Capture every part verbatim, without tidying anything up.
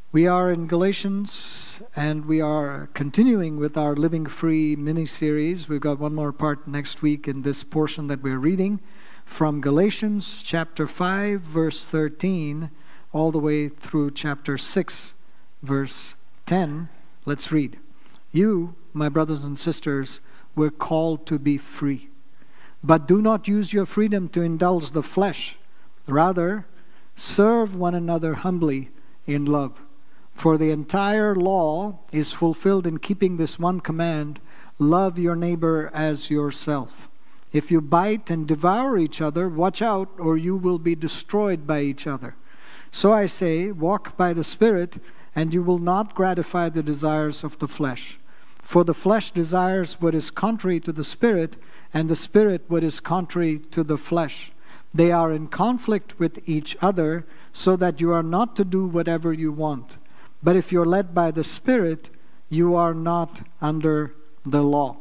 We are in Galatians, and we are continuing with our Living Free mini-series. We've got one more part next week in this portion that we're reading from Galatians chapter five, verse thirteen, all the way through chapter six, verse ten. Let's read. You, my brothers and sisters, were called to be free. But do not use your freedom to indulge the flesh. Rather, serve one another humbly in love. For the entire law is fulfilled in keeping this one command: love your neighbor as yourself. If you bite and devour each other, watch out, or you will be destroyed by each other. So I say, walk by the Spirit, and you will not gratify the desires of the flesh. For the flesh desires what is contrary to the Spirit, and the Spirit what is contrary to the flesh. They are in conflict with each other, so that you are not to do whatever you want. But if you're led by the Spirit, you are not under the law.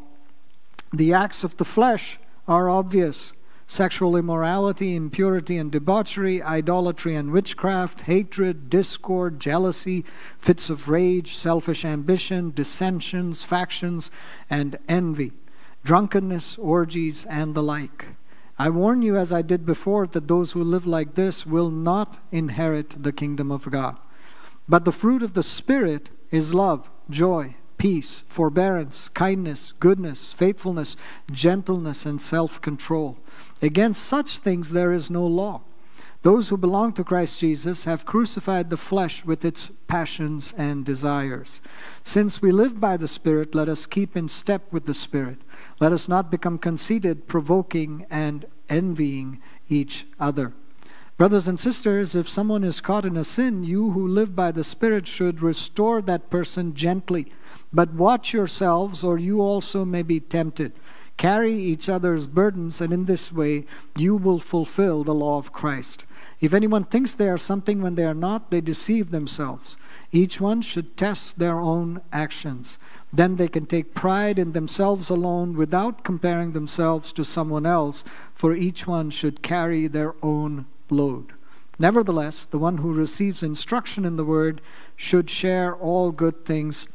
The acts of the flesh are obvious: sexual immorality, impurity and debauchery, idolatry and witchcraft, hatred, discord, jealousy, fits of rage, selfish ambition, dissensions, factions, and envy, drunkenness, orgies, and the like. I warn you, as I did before, that those who live like this will not inherit the kingdom of God. But the fruit of the Spirit is love, joy, peace, forbearance, kindness, goodness, faithfulness, gentleness, and self-control. Against such things there is no law. Those who belong to Christ Jesus have crucified the flesh with its passions and desires. Since we live by the Spirit, let us keep in step with the Spirit. Let us not become conceited, provoking, and envying each other. Brothers and sisters, if someone is caught in a sin, you who live by the Spirit should restore that person gently. But watch yourselves, or you also may be tempted. Carry each other's burdens, and in this way you will fulfill the law of Christ. If anyone thinks they are something when they are not, they deceive themselves. Each one should test their own actions. Then they can take pride in themselves alone without comparing themselves to someone else, for each one should carry their own load. Nevertheless, the one who receives instruction in the word should share all good things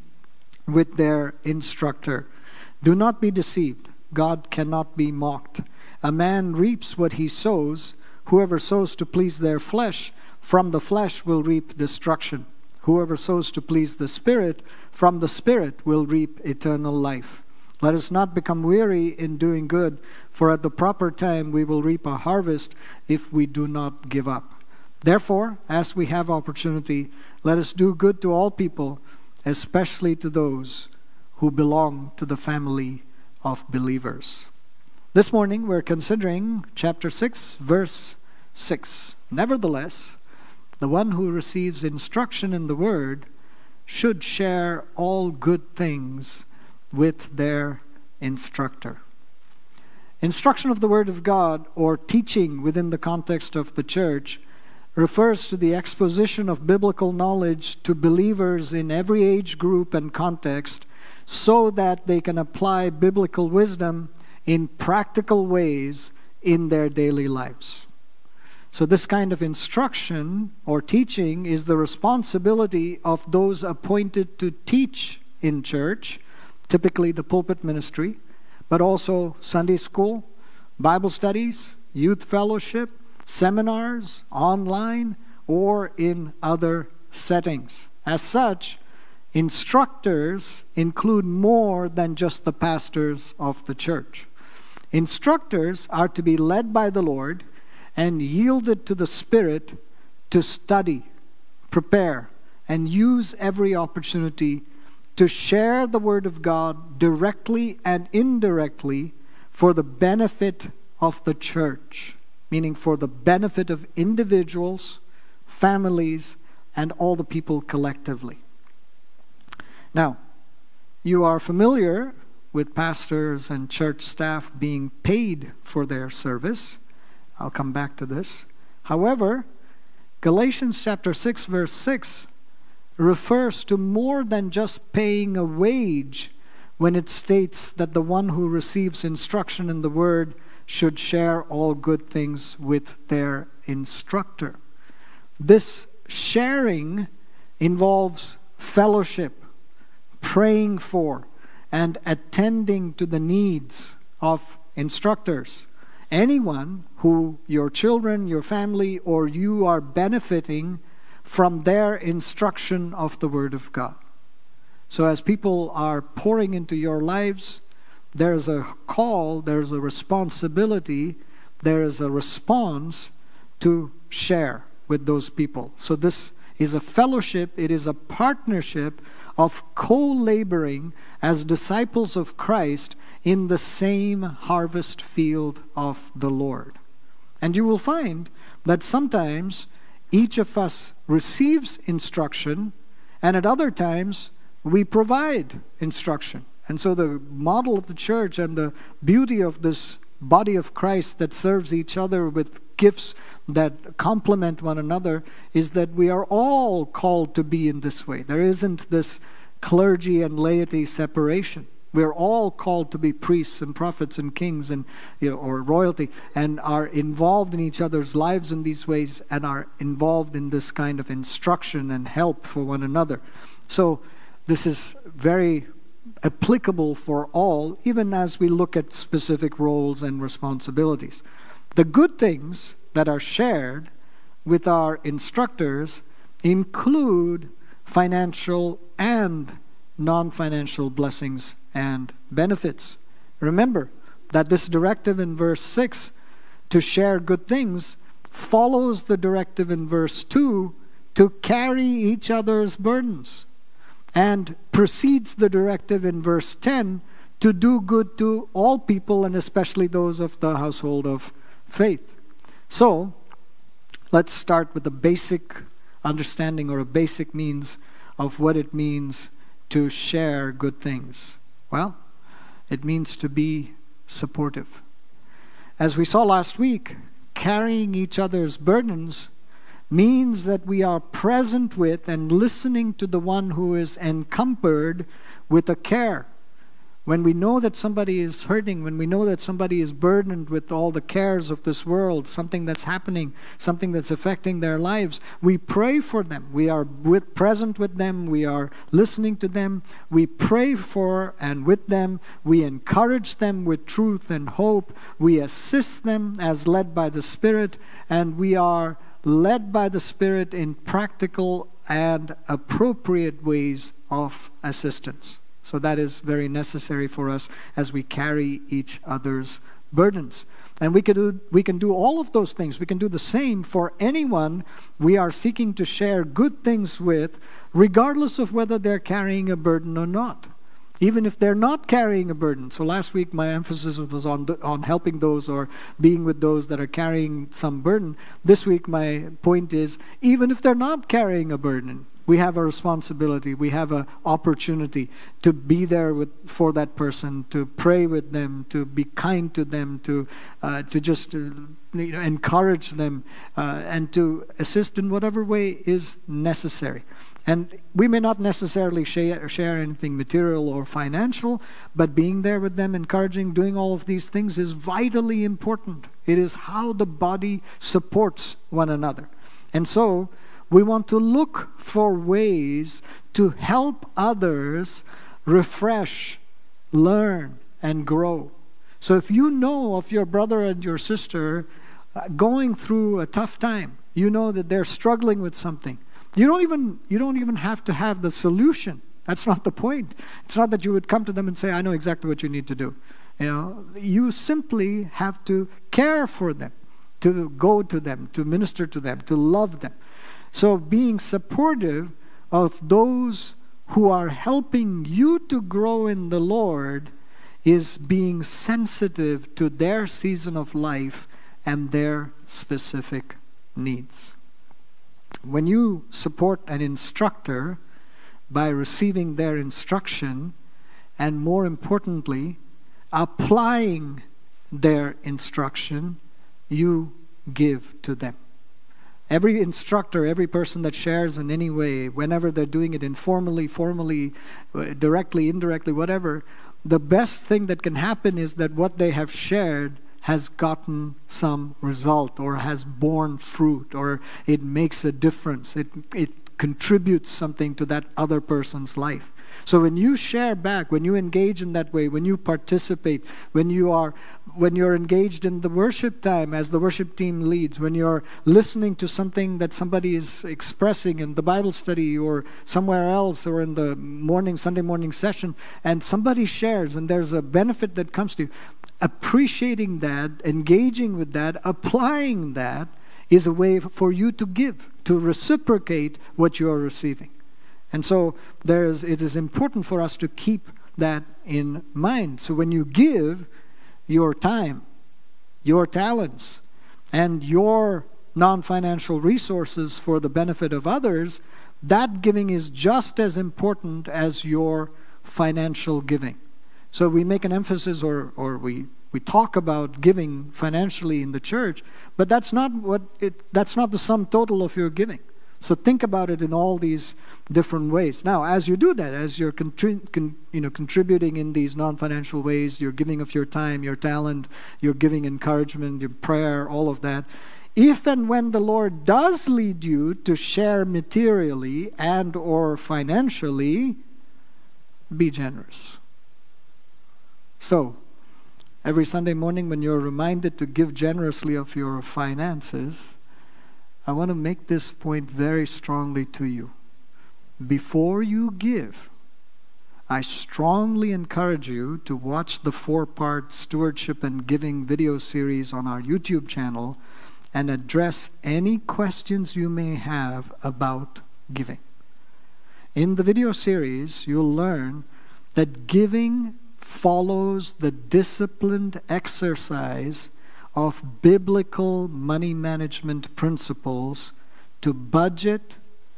with their instructor. Do not be deceived. God cannot be mocked. A man reaps what he sows. Whoever sows to please their flesh, from the flesh will reap destruction. Whoever sows to please the Spirit, from the Spirit will reap eternal life. Let us not become weary in doing good, for at the proper time we will reap a harvest if we do not give up. Therefore, as we have opportunity, let us do good to all people, especially to those who belong to the family of believers. This morning we're considering chapter six, verse six. Nevertheless, the one who receives instruction in the word should share all good things with their instructor. Instruction of the Word of God, or teaching within the context of the church, refers to the exposition of biblical knowledge to believers in every age group and context, so that they can apply biblical wisdom in practical ways in their daily lives. So this kind of instruction or teaching is the responsibility of those appointed to teach in church, typically the pulpit ministry, but also Sunday school, Bible studies, youth fellowship, seminars, online, or in other settings. As such, instructors include more than just the pastors of the church. Instructors are to be led by the Lord and yielded to the Spirit to study, prepare, and use every opportunity to share the Word of God directly and indirectly for the benefit of the church, meaning for the benefit of individuals, families, and all the people collectively. Now, you are familiar with pastors and church staff being paid for their service. I'll come back to this. However, Galatians chapter six, verse six refers to more than just paying a wage when it states that the one who receives instruction in the word should share all good things with their instructor. This sharing involves fellowship, praying for, and attending to the needs of instructors. Anyone who your children, your family, or you are benefiting from their instruction of the Word of God. So as people are pouring into your lives, there's a call, there's a responsibility, there is a response to share with those people. So this is a fellowship, it is a partnership of co-laboring as disciples of Christ in the same harvest field of the Lord. And you will find that sometimes each of us receives instruction, and at other times we provide instruction. And so the model of the church and the beauty of this body of Christ that serves each other with gifts that complement one another is that we are all called to be in this way. There isn't this clergy and laity separation. We're all called to be priests and prophets and kings and you know, or royalty, and are involved in each other's lives in these ways, and are involved in this kind of instruction and help for one another. So this is very applicable for all, even as we look at specific roles and responsibilities. The good things that are shared with our instructors include financial and non-financial blessings and benefits. Remember that this directive in verse six to share good things follows the directive in verse two to carry each other's burdens, and precedes the directive in verse ten to do good to all people, and especially those of the household of faith. So let's start with a basic understanding or a basic means of what it means to share good things. Well, it means to be supportive. As we saw last week, carrying each other's burdens means that we are present with and listening to the one who is encumbered with a care. When we know that somebody is hurting, when we know that somebody is burdened with all the cares of this world, something that's happening, something that's affecting their lives, we pray for them. We are with, present with them. We are listening to them. We pray for and with them. We encourage them with truth and hope. We assist them as led by the Spirit, and we are led by the Spirit in practical and appropriate ways of assistance. So that is very necessary for us as we carry each other's burdens. And we can do, we can do all of those things. We can do the same for anyone we are seeking to share good things with, regardless of whether they're carrying a burden or not. Even if they're not carrying a burden. So last week my emphasis was on, the, on helping those or being with those that are carrying some burden. This week my point is, even if they're not carrying a burden, we have a responsibility, we have an opportunity to be there with, for that person, to pray with them, to be kind to them, to uh, to just uh, you know, encourage them, uh, and to assist in whatever way is necessary. And we may not necessarily share, share anything material or financial, but being there with them, encouraging, doing all of these things is vitally important. It is how the body supports one another. And so we want to look for ways to help others refresh, learn, and grow. So if you know of your brother and your sister uh, going through a tough time, you know that they're struggling with something, you don't even you don't even have to have the solution. That's not the point. It's not that you would come to them and say, I know exactly what you need to do. You know, you simply have to care for them, to go to them, to minister to them, to love them. So being supportive of those who are helping you to grow in the Lord is being sensitive to their season of life and their specific needs. When you support an instructor by receiving their instruction, and more importantly, applying their instruction, you give to them. Every instructor, every person that shares in any way, whenever they're doing it informally, formally, directly, indirectly, whatever, the best thing that can happen is that what they have shared has gotten some result or has borne fruit or it makes a difference. It, it contributes something to that other person's life. So when you share back, when you engage in that way, when you participate, when you are when you're engaged in the worship time as the worship team leads, when you're listening to something that somebody is expressing in the Bible study or somewhere else or in the morning, Sunday morning session, and somebody shares and there's a benefit that comes to you, appreciating that, engaging with that, applying that is a way for you to give, to reciprocate what you are receiving. And so there is, it is important for us to keep that in mind. So when you give your time, your talents, and your non-financial resources for the benefit of others, that giving is just as important as your financial giving. So we make an emphasis, or, or we, we talk about giving financially in the church, but that's not what it, that's not the sum total of your giving. So think about it in all these different ways. Now, as you do that, as you're contri- con- you know, contributing in these non-financial ways, you're giving of your time, your talent, you're giving encouragement, your prayer, all of that. If and when the Lord does lead you to share materially and or financially, be generous. So, every Sunday morning when you're reminded to give generously of your finances, I want to make this point very strongly to you. Before you give, I strongly encourage you to watch the four-part Stewardship and Giving video series on our YouTube channel and address any questions you may have about giving. In the video series, you'll learn that giving follows the disciplined exercise of biblical money management principles to budget,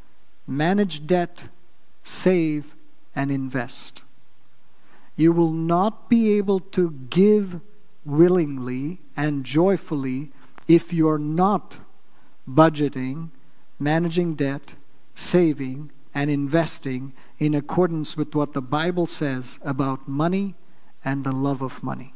manage debt, save, and invest. You will not be able to give willingly and joyfully if you're not budgeting, managing debt, saving, and investing in accordance with what the Bible says about money and the love of money.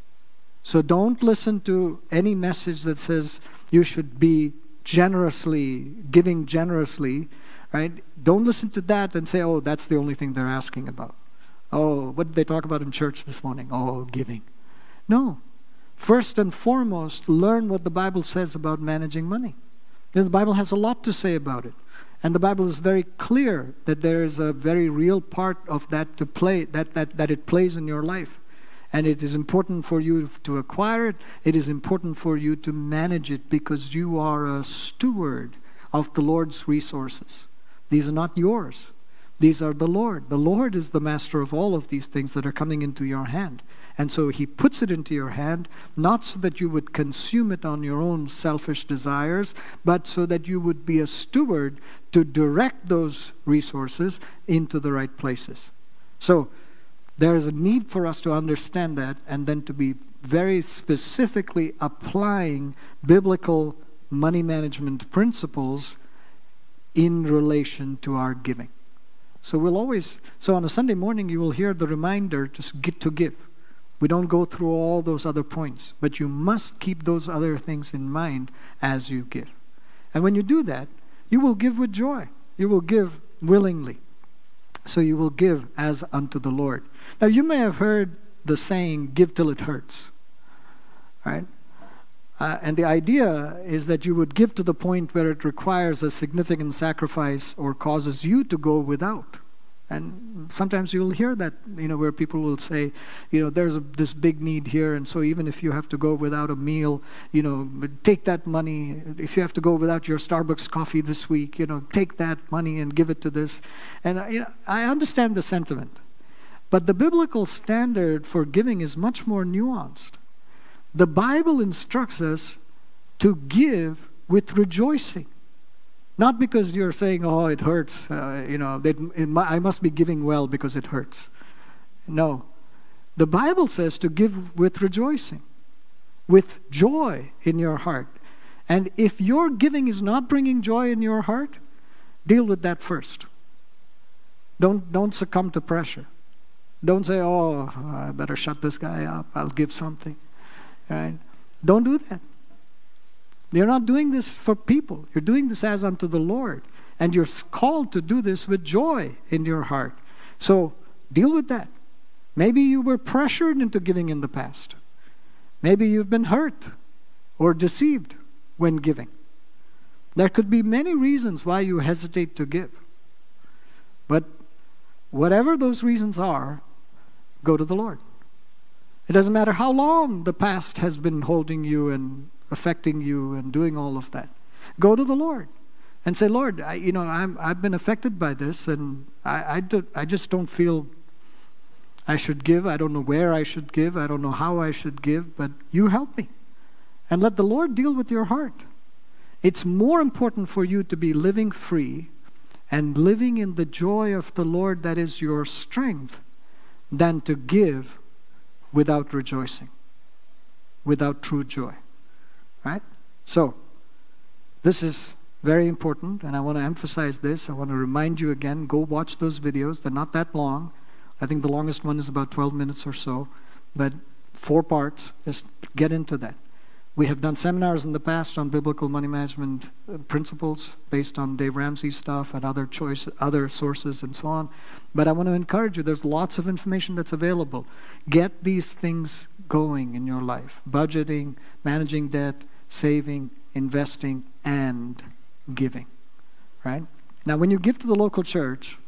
So don't listen to any message that says you should be generously, giving generously, right? Don't listen to that and say, oh, that's the only thing they're asking about. Oh, what did they talk about in church this morning? Oh, giving. No. First and foremost, learn what the Bible says about managing money. The Bible has a lot to say about it. And the Bible is very clear that there is a very real part of that to play, that, that, that it plays in your life. And it is important for you to acquire it. It is important for you to manage it because you are a steward of the Lord's resources. These are not yours. These are the Lord. The Lord is the master of all of these things that are coming into your hand. And so He puts it into your hand, not so that you would consume it on your own selfish desires, but so that you would be a steward to direct those resources into the right places. So, there is a need for us to understand that and then to be very specifically applying biblical money management principles in relation to our giving. So we'll always, so on a Sunday morning you will hear the reminder to get to give. We don't go through all those other points, but you must keep those other things in mind as you give. And when you do that, you will give with joy. You will give willingly. So you will give as unto the Lord. Now you may have heard the saying, give till it hurts. Right? Uh, and the idea is that you would give to the point where it requires a significant sacrifice or causes you to go without. And sometimes you'll hear that, you know, where people will say, you know, there's a, this big need here, and so even if you have to go without a meal, you know, take that money. If you have to go without your Starbucks coffee this week, you know, take that money and give it to this. And you know, I understand the sentiment. But the biblical standard for giving is much more nuanced. The Bible instructs us to give with rejoicing. Not because you're saying, oh, it hurts, uh, you know, it, it, I must be giving well because it hurts. No. The Bible says to give with rejoicing, with joy in your heart. And if your giving is not bringing joy in your heart, deal with that first. Don't, don't succumb to pressure. Don't say, oh, I better shut this guy up, I'll give something. Right? Don't do that. You're not doing this for people. You're doing this as unto the Lord. And you're called to do this with joy in your heart. So deal with that. Maybe you were pressured into giving in the past. Maybe you've been hurt or deceived when giving. There could be many reasons why you hesitate to give. But whatever those reasons are, go to the Lord. It doesn't matter how long the past has been holding you and affecting you and doing all of that. Go to the Lord and say, Lord, I, you know, I'm, I've been affected by this, and I, I, do, I just don't feel I should give. I don't know where I should give. I don't know how I should give, but you help me. And let the Lord deal with your heart. It's more important for you to be living free and living in the joy of the Lord that is your strength than to give without rejoicing, without true joy. Right? So, this is very important, and I want to emphasize this. I want to remind you again, go watch those videos. They're not that long. I think the longest one is about twelve minutes or so, but four parts. Just get into that. We have done seminars in the past on biblical money management principles based on Dave Ramsey stuff and other choice, other sources and so on. But I want to encourage you, there's lots of information that's available. Get these things going in your life. Budgeting, managing debt, saving, investing, and giving. Right? Now, when you give to the local church,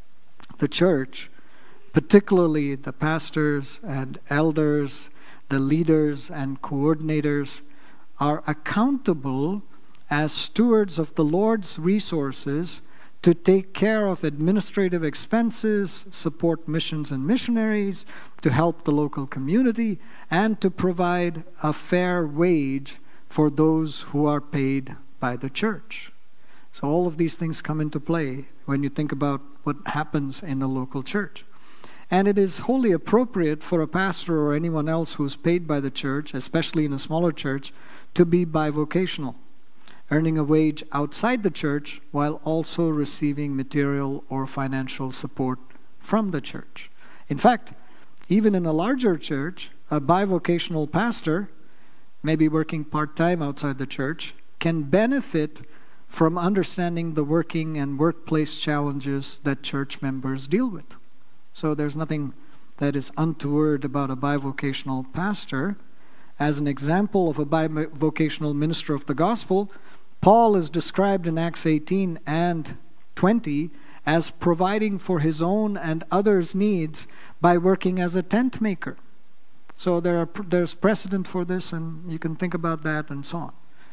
the church, particularly the pastors and elders, the leaders and coordinators, are accountable as stewards of the Lord's resources to take care of administrative expenses, support missions and missionaries, to help the local community, and to provide a fair wage for those who are paid by the church. So all of these things come into play when you think about what happens in a local church. And it is wholly appropriate for a pastor or anyone else who is paid by the church, especially in a smaller church, to be bivocational, earning a wage outside the church while also receiving material or financial support from the church. In fact, even in a larger church, a bivocational pastor, maybe working part-time outside the church, can benefit from understanding the working and workplace challenges that church members deal with. So there's nothing that is untoward about a bivocational pastor. As an example of a bivocational minister of the gospel, Paul is described in Acts eighteen and twenty as providing for his own and others' needs by working as a tent maker. So there are, there's precedent for this, and you can think about that and so on.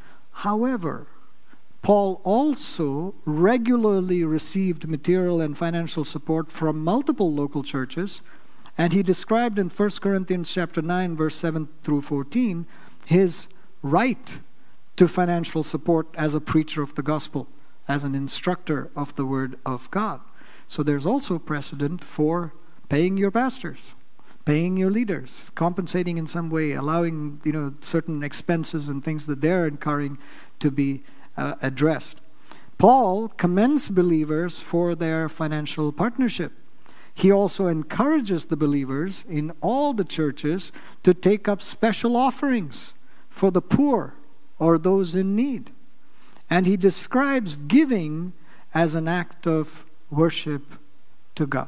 However, Paul also regularly received material and financial support from multiple local churches, and he described in First Corinthians chapter nine, verse seven through fourteen, his right to financial support as a preacher of the gospel, as an instructor of the word of God. So there's also precedent for paying your pastors, paying your leaders, compensating in some way, allowing, you know, certain expenses and things that they're incurring to be uh, addressed. Paul commends believers for their financial partnership. He also encourages the believers in all the churches to take up special offerings for the poor or those in need. And he describes giving as an act of worship to God.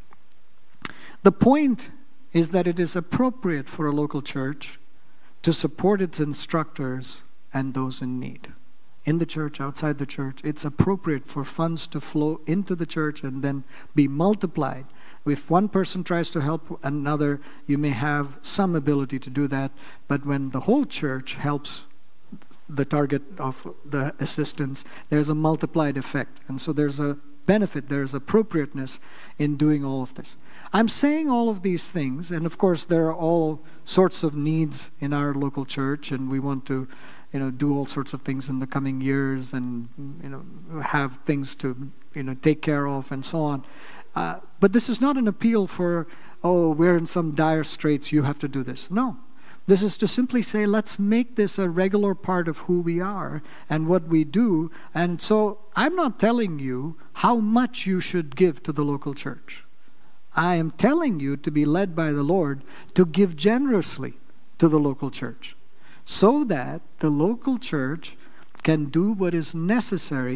The point is that it is appropriate for a local church to support its instructors and those in need. In the church, outside the church, it's appropriate for funds to flow into the church and then be multiplied. If one person tries to help another, you may have some ability to do that, but when the whole church helps the target of the assistance, there's a multiplied effect. And so there's a benefit, there's appropriateness in doing all of this. I'm saying all of these things, and of course there are all sorts of needs in our local church, and we want to, you know, do all sorts of things in the coming years, and, you know, have things to, you know, take care of and so on. Uh, but this is not an appeal for, oh, we're in some dire straits, you have to do this. No. This is to simply say, let's make this a regular part of who we are and what we do. And so I'm not telling you how much you should give to the local church. I am telling you to be led by the Lord to give generously to the local church, so that the local church can do what is necessary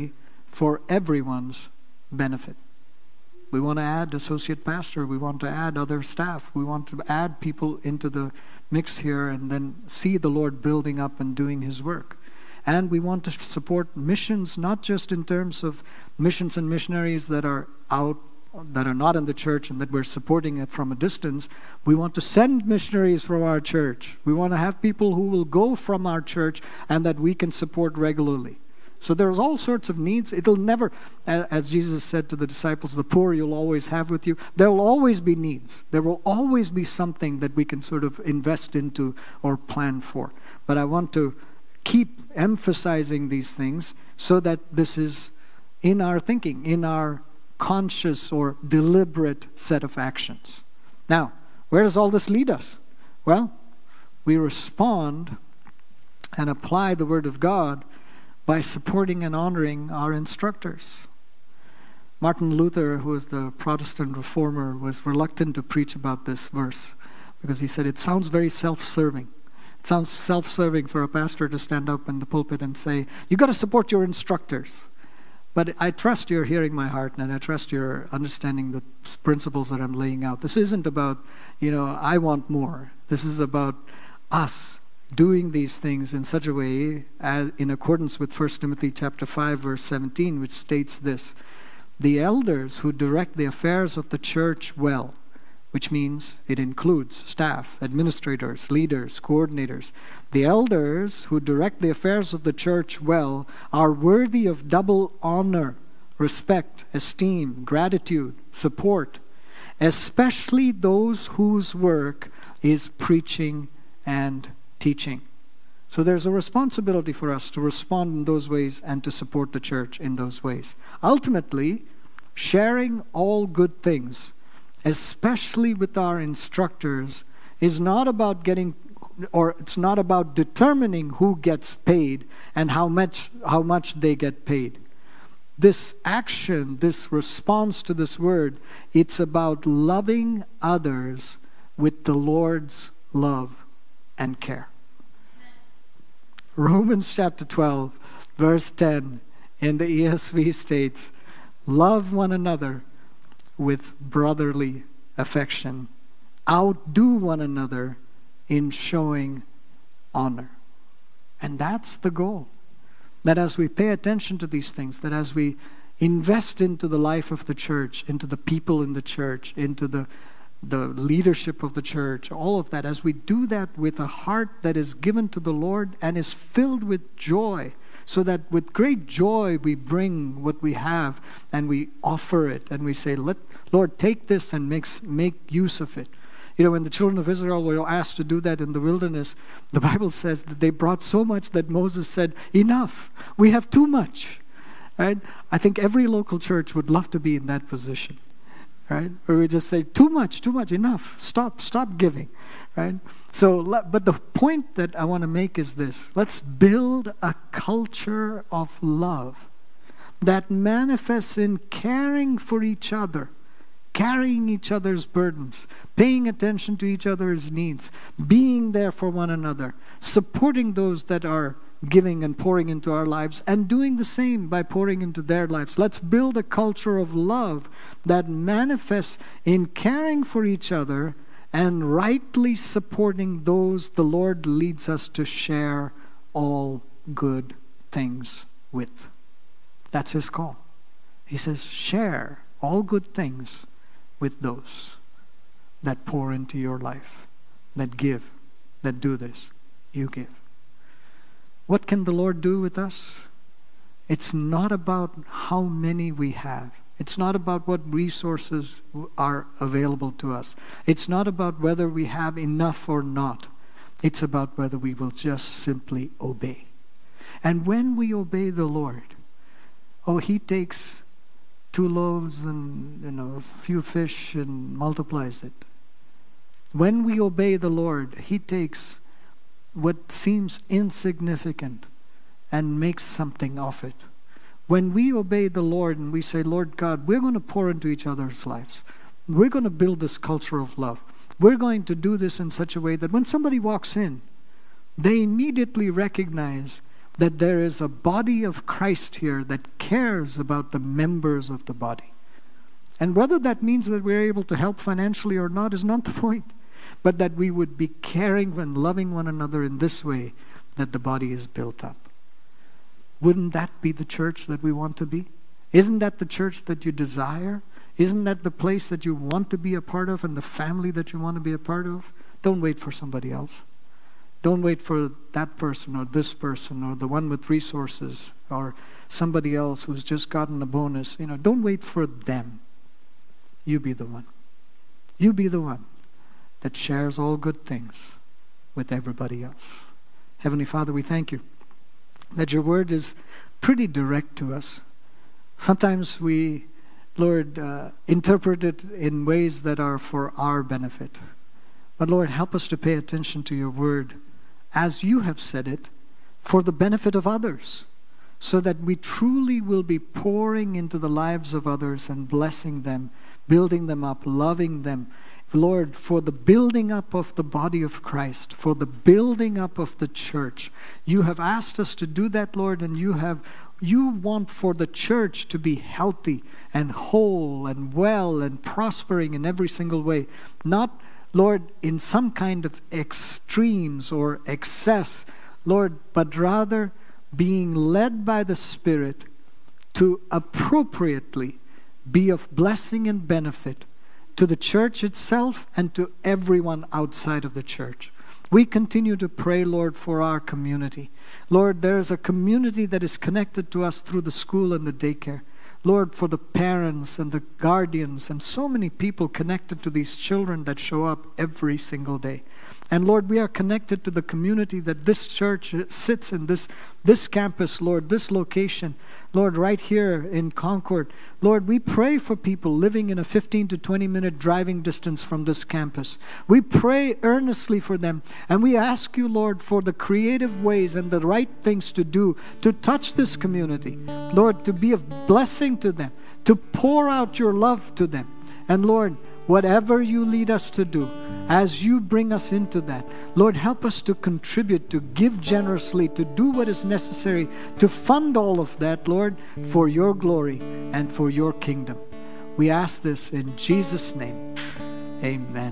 for everyone's benefit. We want to add associate pastor. We want to add other staff. We want to add people into the mix here and then see the Lord building up and doing His work. And we want to support missions, not just in terms of missions and missionaries that are out, that are not in the church and that we're supporting it from a distance. We want to send missionaries from our church. We want to have people who will go from our church and that we can support regularly. So there's all sorts of needs. It'll never, as Jesus said to the disciples, the poor you'll always have with you. There will always be needs. There will always be something that we can sort of invest into or plan for. But I want to keep emphasizing these things so that this is in our thinking, in our conscious or deliberate set of actions. Now, where does all this lead us? Well, we respond and apply the Word of God by supporting and honoring our instructors. Martin Luther, who was the Protestant reformer, was reluctant to preach about this verse because he said it sounds very self-serving. It sounds self-serving for a pastor to stand up in the pulpit and say, you got to support your instructors. But I trust you're hearing my heart, and I trust you're understanding the principles that I'm laying out. This isn't about, you know, I want more. This is about us doing these things in such a way as in accordance with First Timothy chapter five, verse seventeen, which states this: the elders who direct the affairs of the church well, which means it includes staff, administrators, leaders, coordinators. The elders who direct the affairs of the church well are worthy of double honor, respect, esteem, gratitude, support, especially those whose work is preaching and teaching. So there's a responsibility for us to respond in those ways and to support the church in those ways. Ultimately, sharing all good things, especially with our instructors, is not about getting, or it's not about determining who gets paid and how much how much they get paid. This action, this response to this word, it's about loving others with the Lord's love and care. Romans chapter twelve, verse ten in the E S V states, love one another with brotherly affection. Outdo one another in showing honor. And that's the goal. That as we pay attention to these things, that as we invest into the life of the church, into the people in the church, into the the leadership of the church, all of that, as we do that with a heart that is given to the Lord and is filled with joy, so that with great joy we bring what we have and we offer it and we say, "Let Lord, take this and makes, make use of it." You know, when the children of Israel were asked to do that in the wilderness, the Bible says that they brought so much that Moses said, "Enough, we have too much." Right? I think every local church would love to be in that position. Right? Where we just say, too much, too much, enough, stop, stop giving, right? So, but the point that I want to make is this: let's build a culture of love that manifests in caring for each other, carrying each other's burdens, paying attention to each other's needs, being there for one another, supporting those that are giving and pouring into our lives, and doing the same by pouring into their lives. Let's build a culture of love that manifests in caring for each other and rightly supporting those the Lord leads us to share all good things with. That's His call. He says, share all good things with those that pour into your life, that give, that do this. You give. What can the Lord do with us? It's not about how many we have. It's not about what resources are available to us. It's not about whether we have enough or not. It's about whether we will just simply obey. And when we obey the Lord, oh, He takes two loaves and, you know, a few fish and multiplies it. When we obey the Lord, He takes what seems insignificant and makes something of it. When we obey the Lord and we say, Lord God, we're going to pour into each other's lives. We're going to build this culture of love. We're going to do this in such a way that when somebody walks in, they immediately recognize that there is a body of Christ here that cares about the members of the body. And whether that means that we're able to help financially or not is not the point, but that we would be caring and loving one another in this way, that the body is built up. Wouldn't that be the church that we want to be? Isn't that the church that you desire? Isn't that the place that you want to be a part of and the family that you want to be a part of? Don't wait for somebody else. Don't wait for that person or this person or the one with resources or somebody else who's just gotten a bonus. You know, don't wait for them. You be the one. You be the one that shares all good things with everybody else. Heavenly Father, we thank you that your word is pretty direct to us. Sometimes we, Lord, uh, interpret it in ways that are for our benefit. But Lord, help us to pay attention to your word as you have said it, for the benefit of others, so that we truly will be pouring into the lives of others and blessing them, building them up, loving them. Lord, for the building up of the body of Christ, for the building up of the church. You have asked us to do that, Lord, and you have you want for the church to be healthy and whole and well and prospering in every single way. Not, Lord, in some kind of extremes or excess, Lord, but rather being led by the Spirit to appropriately be of blessing and benefit to the church itself and to everyone outside of the church. We continue to pray, Lord, for our community. Lord, there is a community that is connected to us through the school and the daycare. Lord, for the parents and the guardians and so many people connected to these children that show up every single day. And Lord, we are connected to the community that this church sits in, this, this campus, Lord, this location. Lord, right here in Concord. Lord, we pray for people living in a fifteen to twenty minute driving distance from this campus. We pray earnestly for them. And we ask you, Lord, for the creative ways and the right things to do to touch this community. Lord, to be of blessing to them, to pour out your love to them. And Lord, whatever you lead us to do, as you bring us into that, Lord, help us to contribute, to give generously, to do what is necessary, to fund all of that, Lord, for your glory and for your kingdom. We ask this in Jesus' name. Amen.